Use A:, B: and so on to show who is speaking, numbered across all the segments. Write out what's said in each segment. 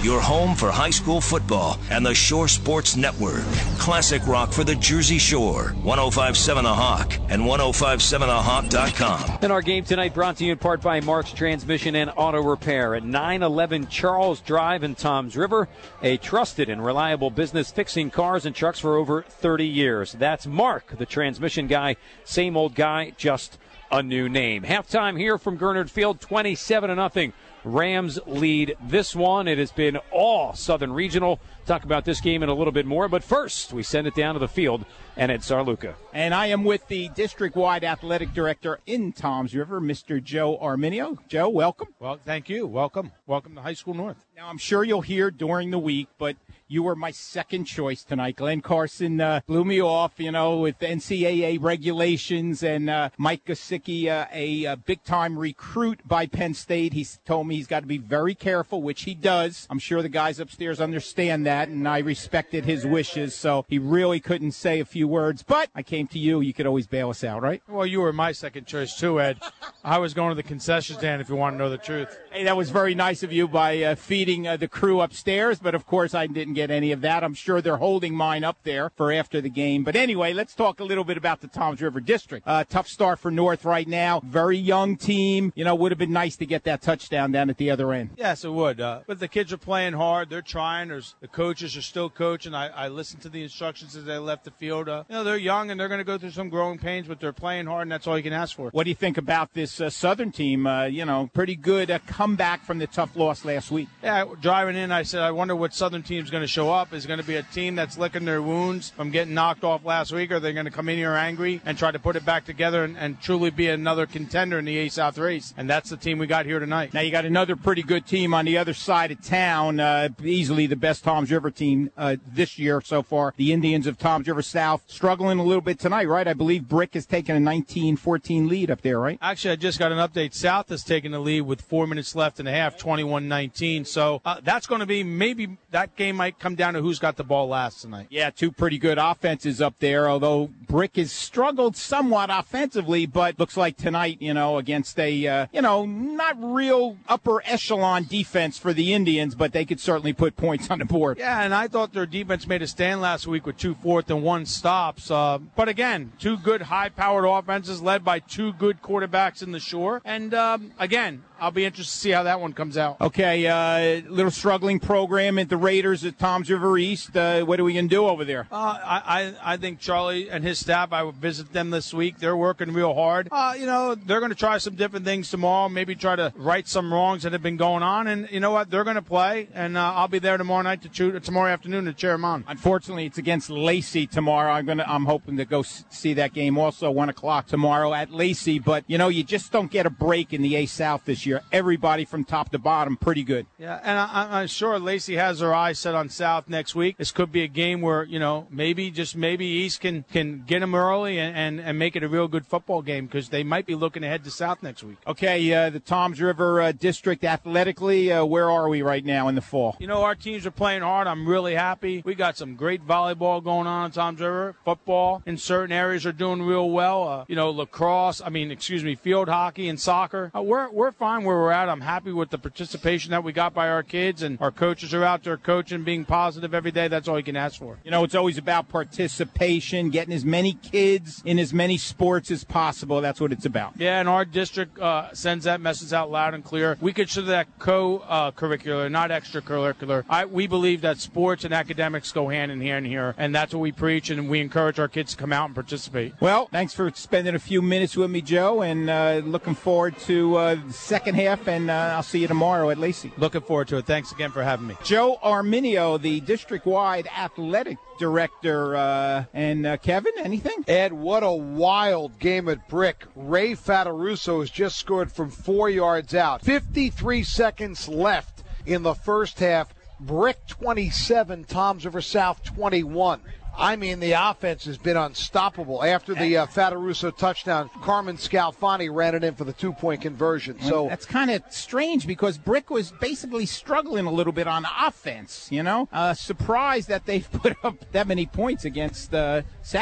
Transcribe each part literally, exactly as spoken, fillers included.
A: your home for high school football and the Shore Sports Network. Classic rock for the Jersey Shore. one oh five point seven The Hawk and ten fifty-seven the hawk dot com.
B: And our game tonight brought to you in part by Mark's Transmission and Auto Repair at nine eleven Charles Drive in Toms River. A trusted and reliable business fixing cars and trucks for over thirty years. That's Mark, the transmission guy. Same old guy, just a new name. Halftime here from Gernert Field, twenty-seven to nothing. Rams lead this one. It has been all Southern Regional. Talk about this game in a little bit more. But first, we send it down to the field, and it's Sarluca.
C: And I am with the district-wide athletic director in Toms River, Mister Joe Arminio. Joe, welcome.
D: Well, thank you. Welcome. Welcome to High School North.
C: Now, I'm sure you'll hear during the week, but you were my second choice tonight. Glenn Carson uh, blew me off, you know, with N C double A regulations, and uh, Mike Gesicki, uh, a, a big-time recruit by Penn State. He's told me he's got to be very careful, which he does. I'm sure the guys upstairs understand that, and I respected his wishes, so he really couldn't say a few words. But I came to you. You could always bail us out, right?
D: Well, you were my second choice, too, Ed. I was going to the concession stand, if you want to know the truth.
C: Hey, that was very nice of you by uh, feeding uh, the crew upstairs, but of course I didn't get any of that. I'm sure they're holding mine up there for after the game. But anyway, let's talk a little bit about the Toms River District. Uh, tough start for North right now. Very young team. You know, would have been nice to get that touchdown down at the other end.
D: Yes, it would. Uh, but the kids are playing hard. They're trying. There's, the coaches are still coaching. I, I listened to the instructions as they left the field. Uh, you know, they're young and they're going to go through some growing pains, but they're playing hard, and that's all you can ask for.
C: What do you think about this uh, Southern team? Uh, you know, pretty good uh, comeback from the tough loss last week.
D: Yeah, driving in, I said, I wonder what Southern team's going to show up. Is it going to be a team that's licking their wounds from getting knocked off last week, or are they going to come in here angry and try to put it back together and, and truly be another contender in the A-South race? And that's the team we got here tonight.
C: Now, you got another pretty good team on the other side of town, uh, easily the best Toms River team uh, this year so far. The Indians of Toms River South struggling a little bit tonight, right? I believe Brick has taken a nineteen fourteen lead up there, right?
D: Actually, I just got an update. South has taken the lead with four minutes left in the half, twenty-one nineteen. So uh, that's going to be maybe that game might come down to who's got the ball last tonight.
C: Yeah, two pretty good offenses up there, although Brick has struggled somewhat offensively, but looks like tonight, you know, against a, uh, you know, not real upper echelon defense for the Indians, but they could certainly put points on the board.
D: Yeah, and I thought their defense made a stand last week with two fourth and one stops. Uh, but again, two good high-powered offenses led by two good quarterbacks in the Shore. And um, again, I'll be interested to see how that one comes out.
C: Okay, uh, little struggling program at the Raiders at Toms River East. Uh, what are we going to do over there?
D: Uh, I, I I think Charlie and his staff, I will visit them this week. They're working real hard. Uh, you know, they're going to try some different things tomorrow, maybe try to right some wrongs that have been going on. And you know what? They're going to play, and uh, I'll be there tomorrow night to cheer, tomorrow afternoon to cheer them on.
C: Unfortunately, it's against Lacey tomorrow. I'm gonna, I'm hoping to go s- see that game also one o'clock tomorrow at Lacey. But you know, you just don't get a break in the A South this year. Everybody from top to bottom, pretty good.
D: Yeah, and I, I'm sure Lacey has her eyes set on South next week. This could be a game where, you know, maybe, just maybe East can, can get them early and, and, and make it a real good football game, because they might be looking ahead to South next week.
C: Okay, uh, the Toms River uh, District athletically, uh, where are we right now in the fall?
D: You know, our teams are playing hard. I'm really happy. We got some great volleyball going on in Toms River. Football in certain areas are doing real well. Uh, you know, lacrosse, I mean, excuse me, field hockey and soccer. Uh, we're, we're fine where we're at. I'm happy with the participation that we got by our kids, and our coaches are out there coaching, being positive every day. That's all you can ask for.
C: You know, it's always about participation, getting as many kids in as many sports as possible. That's what it's about.
D: Yeah, and our district uh, sends that message out loud and clear. We consider that co-curricular, uh, not extracurricular. I, we believe that sports and academics go hand in hand here, and that's what we preach, and we encourage our kids to come out and participate.
C: Well, thanks for spending a few minutes with me, Joe, and uh, looking forward to uh, the second half, and uh, I'll see you tomorrow at Lacey.
D: Looking forward to it. Thanks again for having me.
C: Joe Arminio, the district-wide athletic director. Uh, and uh, Kevin, anything?
E: Ed, what a wild game at Brick. Ray Fataruso has just scored from four yards out. fifty-three seconds left in the first half. Brick twenty-seven, Toms River South twenty-one. I mean, the offense has been unstoppable. After the uh, Fataruso touchdown, Carmen Scalfani ran it in for the two-point conversion. So
C: that's kind of strange, because Brick was basically struggling a little bit on offense, you know? Uh, surprised that they've put up that many points against uh, South.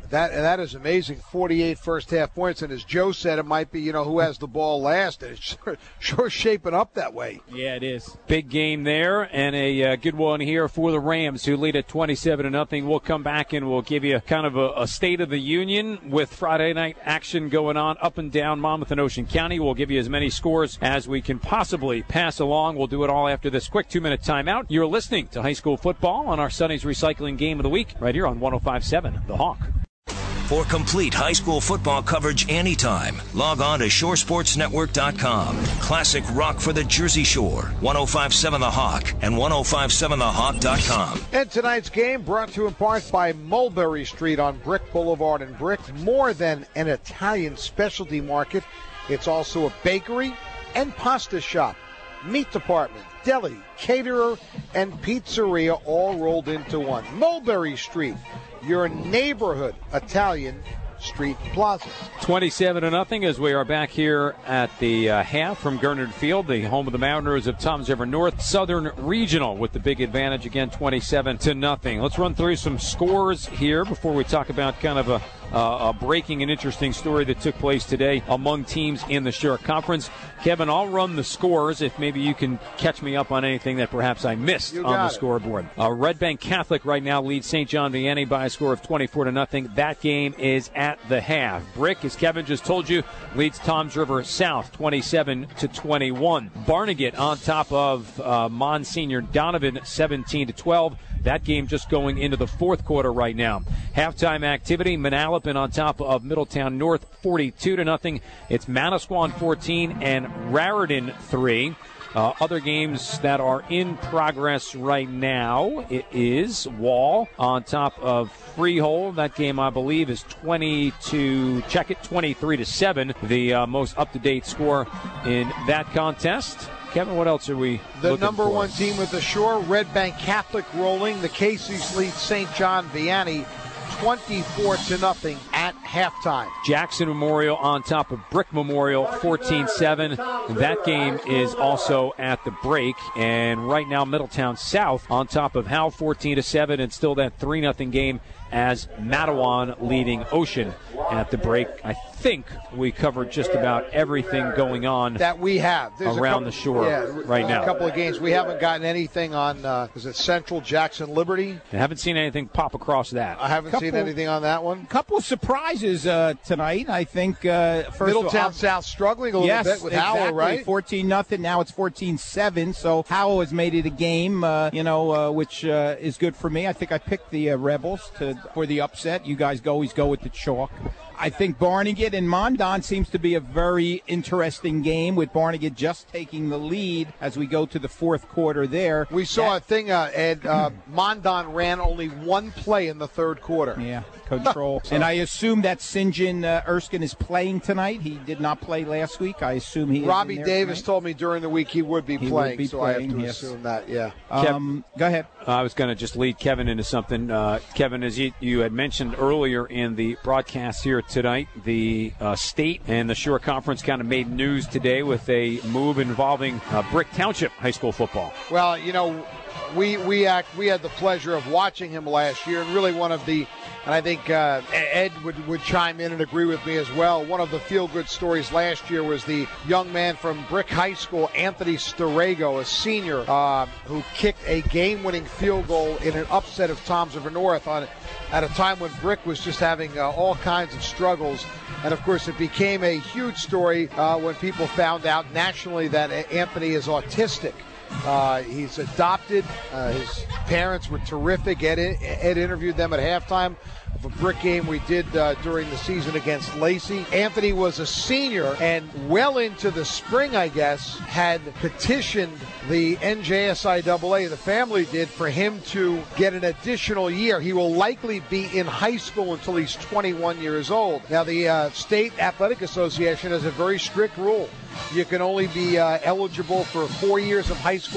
E: That that is amazing. forty-eight first half points, and as Joe said, it might be, you know, who has the ball last. And it's sure, sure shaping up that way.
C: Yeah, it is.
B: Big game there, and a uh, good one here for the Rams, who lead at twenty-seven to nothing. We'll come back and we'll give you kind of a, a state of the union with Friday night action going on up and down Monmouth and Ocean County. We'll give you as many scores as we can possibly pass along. We'll do it all after this quick two-minute timeout. You're listening to High School Football on our Sonny's Recycling Game of the Week right here on one oh five point seven The Hawk.
A: For complete high school football coverage anytime, log on to shore sports network dot com. Classic rock for the Jersey Shore, one oh five point seven The Hawk and one oh five point seven the hawk dot com.
E: And tonight's game brought to you in part by Mulberry Street on Brick Boulevard in Brick. More than an Italian specialty market, it's also a bakery and pasta shop, meat department, deli, caterer, and pizzeria all rolled into one. Mulberry Street, your neighborhood Italian street plaza.
B: twenty-seven to nothing as we are back here at the uh, half from Gernard Field, the home of the Mountaineers of Toms River North. Southern Regional with the big advantage again, twenty-seven to nothing. Let's run through some scores here before we talk about kind of a Uh, a breaking and interesting story that took place today among teams in the Shore Conference. Kevin, I'll run the scores if maybe you can catch me up on anything that perhaps I missed on the
E: it.
B: scoreboard. Uh, Red Bank Catholic right now leads Saint John Vianney by a score of twenty-four to nothing. That game is at the half. Brick, as Kevin just told you, leads Toms River South twenty-seven to twenty-one. Barnegat on top of uh, Monsignor Donovan seventeen to twelve. That game just going into the fourth quarter right now. Halftime activity, Manalapan on top of Middletown North, forty-two to nothing. It's Manasquan fourteen and Raritan three. Uh, other games that are in progress right now, it is Wall on top of Freehold. That game, I believe, is twenty to check it, twenty-three to seven. The uh, most up-to-date score in that contest. Kevin, what else are we
E: The
B: looking
E: number
B: for?
E: one team with the Shore, Red Bank Catholic rolling. The Casey's lead Saint John Vianney twenty-four to nothing at halftime.
B: Jackson Memorial on top of Brick Memorial, fourteen seven. That game is also at the break. And right now, Middletown South on top of Howe, fourteen to seven, and still that three nothing game as Matawan leading Ocean at the break. I think we covered just about everything going on
E: that we have There's
B: around
E: couple,
B: the Shore
E: yeah,
B: right now.
E: A couple of games. We haven't gotten anything on, uh, is it Central Jackson Liberty?
B: I haven't seen anything pop across that.
E: I haven't
C: couple,
E: seen anything on that one.
C: Couple of surprises uh, tonight, I think. Uh, first
E: Middletown
C: of all,
E: South struggling a little
C: yes,
E: bit with
C: exactly.
E: Howell, right?
C: fourteen nothing. Now it's fourteen seven. So Howell has made it a game, uh, you know, uh, which uh, is good for me. I think I picked the uh, Rebels to for the upset. You guys always go with the chalk. I think Barnegat and Mondon seems to be a very interesting game, with Barnegat just taking the lead as we go to the fourth quarter there.
E: We saw
C: that,
E: a thing, uh, Ed. Uh, Mondon ran only one play in the third quarter.
C: Yeah, control. And I assume that Saint John uh, Erskine is playing tonight. He did not play last week. I assume he is
E: Robbie
C: in there
E: Davis
C: tonight.
E: told me during the week he would be
C: He
E: playing,
C: would be
E: so
C: playing,
E: I have to
C: yes.
E: assume that, yeah.
C: Um, go ahead.
B: I was going to just lead Kevin into something. Uh, Kevin, as you, you had mentioned earlier in the broadcast here tonight, the uh, state and the Shore Conference kind of made news today with a move involving uh, Brick Township High School football.
E: Well, you know, we we act, we had the pleasure of watching him last year, and really one of the, and I think uh, Ed would, would chime in and agree with me as well, one of the feel-good stories last year was the young man from Brick High School, Anthony Starego, a senior, uh, who kicked a game-winning field goal in an upset of Toms River North on at a time when Brick was just having uh, all kinds of struggles. And, of course, it became a huge story uh, when people found out nationally that Anthony is autistic. Uh, he's adopted. Uh, his parents were terrific. Ed, Ed interviewed them at halftime of a Brick game we did uh, during the season against Lacey. Anthony was a senior, and well into the spring, I guess, had petitioned the N J S I A A, the family did, for him to get an additional year. He will likely be in high school until he's twenty-one years old. Now, the uh, State Athletic Association has a very strict rule. You can only be uh, eligible for four years of high school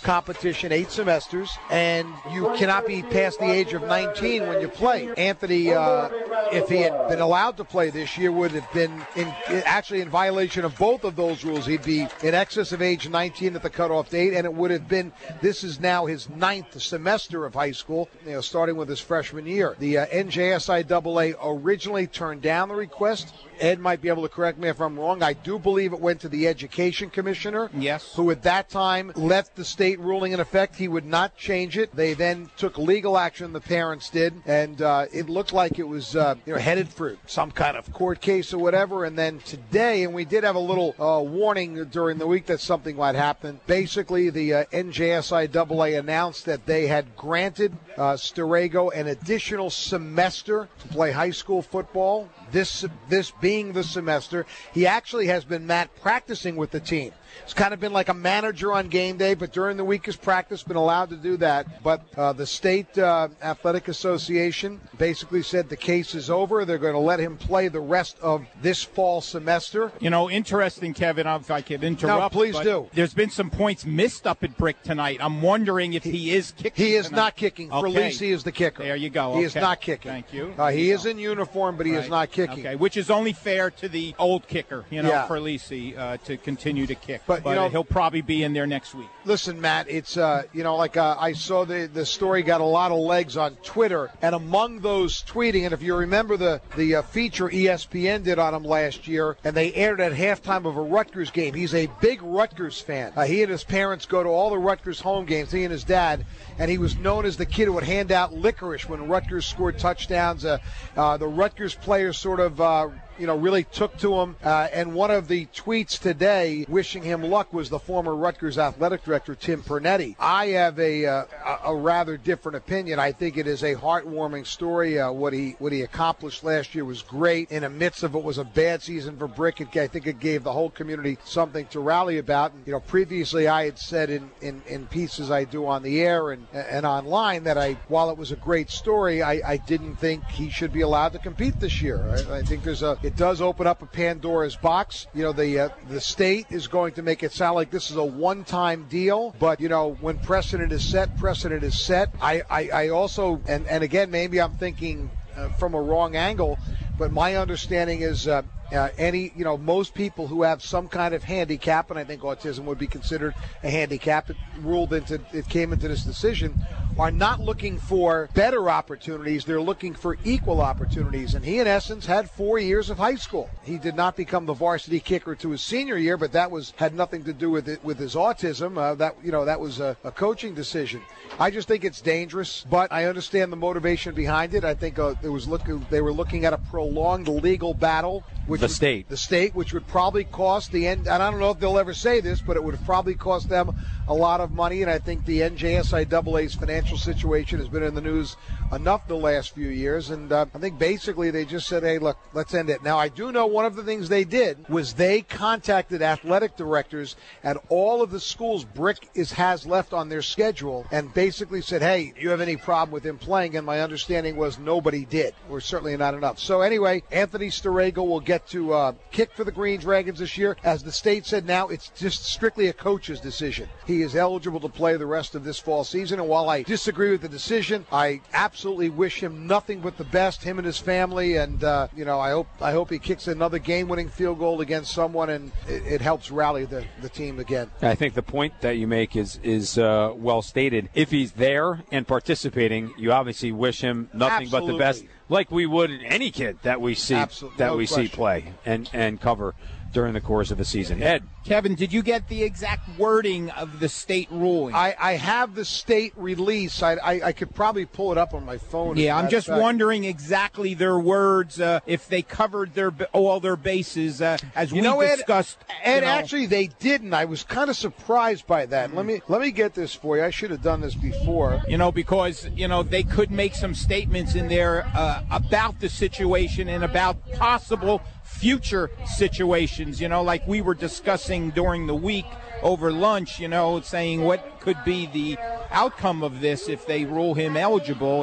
E: competition, eight semesters, and you cannot be past the age of nineteen when you play. Anthony, uh, if he had been allowed to play this year, would have been in, actually in violation of both of those rules. He'd be in excess of age nineteen at the cutoff date, and it would have been, this is now his ninth semester of high school, you know, starting with his freshman year. The uh, N J S I A A originally turned down the request. Ed might be able to correct me if I'm wrong. I do believe it went to the education commissioner.
C: Yes.
E: Who at that time left the state ruling in effect. He would not change it. They then took legal action, the parents did, and uh, it looked like it was uh, you know, headed for some kind of court case or whatever. And then today, and we did have a little uh, warning during the week that something might happen. Basically, the uh, N J S I A A announced that they had granted uh, Storego an additional semester to play high school football. This this being the semester, he actually has been, Matt, practicing with the team. It's kind of been like a manager on game day, but during the week has practice, been allowed to do that. But uh, the State uh, Athletic Association basically said the case is over. They're going to let him play the rest of this fall semester.
C: You know, interesting, Kevin, if I could interrupt.
E: No, please do.
C: There's been some points missed up at Brick tonight. I'm wondering if he, he is kicking
E: He is
C: tonight.
E: not kicking.
C: Okay.
E: Ferlisi is the kicker.
C: There you go.
E: He
C: Okay.
E: is not kicking.
C: Thank you.
E: Uh, he
C: you
E: is
C: go.
E: in uniform, but he
C: right.
E: is not kicking.
C: Okay, which is only fair to the old kicker, you know,
E: Yeah.
C: Ferlisi, uh, to continue to kick.
E: But,
C: But,
E: you know,
C: he'll probably be in there next week.
E: Listen, Matt, it's, uh, you know, like uh, I saw the, the story got a lot of legs on Twitter, and among those tweeting, and if you remember the, the uh, feature E S P N did on him last year, and they aired at halftime of a Rutgers game. He's a big Rutgers fan. Uh, he and his parents go to all the Rutgers home games, he and his dad, and he was known as the kid who would hand out licorice when Rutgers scored touchdowns. Uh, uh, the Rutgers players sort of... Uh, you know, really took to him. Uh, and one of the tweets today wishing him luck was the former Rutgers athletic director, Tim Pernetti. I have a uh, a rather different opinion. I think it is a heartwarming story. Uh, what he what he accomplished last year was great. In the midst of what was a bad season for Brick, it, I think it gave the whole community something to rally about. And, you know, previously I had said in, in, in pieces I do on the air and and online that I, while it was a great story, I, I didn't think he should be allowed to compete this year. I, I think there's a It does open up a Pandora's box. You know, the uh, the state is going to make it sound like this is a one-time deal, but, you know, when precedent is set, precedent is set. I, I, I also, and, and again, maybe I'm thinking uh, from a wrong angle, but my understanding is uh, uh, any, you know, most people who have some kind of handicap, and I think autism would be considered a handicap, it ruled into, it came into this decision, are not looking for better opportunities. They're looking for equal opportunities. And he, in essence, had four years of high school. He did not become the varsity kicker to his senior year, but that was had nothing to do with it, with his autism. Uh, that you know, that was a, a coaching decision. I just think it's dangerous, but I understand the motivation behind it. I think uh, it was look, they were looking at a prolonged legal battle. Which
B: the
E: would,
B: state.
E: The state, which would probably cost the end, and I don't know if they'll ever say this, but it would have probably cost them a lot of money, and I think the N J S I A A's financial situation has been in the news enough the last few years, and uh, I think basically they just said, hey, look, let's end it. Now, I do know one of the things they did was they contacted athletic directors at all of the schools Brick is has left on their schedule and basically said, hey, do you have any problem with him playing? And my understanding was nobody did, or certainly not enough. So anyway, Anthony Storego will get to uh, kick for the Green Dragons this year. As the state said now, it's just strictly a coach's decision. He is eligible to play the rest of this fall season, and while I disagree with the decision, I absolutely wish him nothing but the best, him and his family, and uh, you know, I hope I hope he kicks another game-winning field goal against someone, and it, it helps rally the, the team again.
B: I think the point that you make is is uh, well stated. If he's there and participating, you obviously wish him nothing
E: Absolutely.
B: but the best, like we would any kid that we see
E: Absolutely.
B: that
E: No
B: we
E: question.
B: see play and, and cover during the course of the season. Ed,
C: Kevin, did you get the exact wording of the state ruling?
E: I, I have the state release. I, I I could probably pull it up on my phone.
C: Yeah, I'm just
E: fact.
C: wondering exactly their words, uh, if they covered their all their bases, uh, as
E: You
C: we
E: know, Ed,
C: discussed.
E: And
C: you know.
E: actually, they didn't. I was kind of surprised by that. Let me let me get this for you. I should have done this before.
C: You know, because, you know, they could make some statements in there uh, about the situation and about possible future situations, you know, like we were discussing during the week over lunch, you know, saying what could be the outcome of this if they rule him eligible. And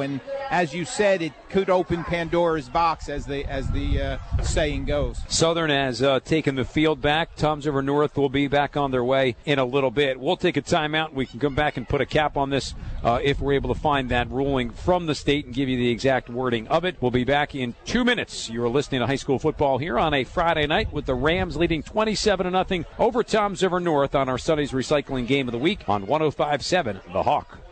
C: as you said, it could open Pandora's box, as the as the uh, saying goes.
B: Southern has uh, taken the field back. Toms River North will be back on their way in a little bit. We'll take a timeout. We can come back and put a cap on this uh, if we're able to find that ruling from the state and give you the exact wording of it. We'll be back in two minutes. You're listening to High School Football here on a Friday night with the Rams leading twenty-seven to nothing over Toms River North on our Sunday's Recycling Game of the Week on one oh five point seven The Hawk.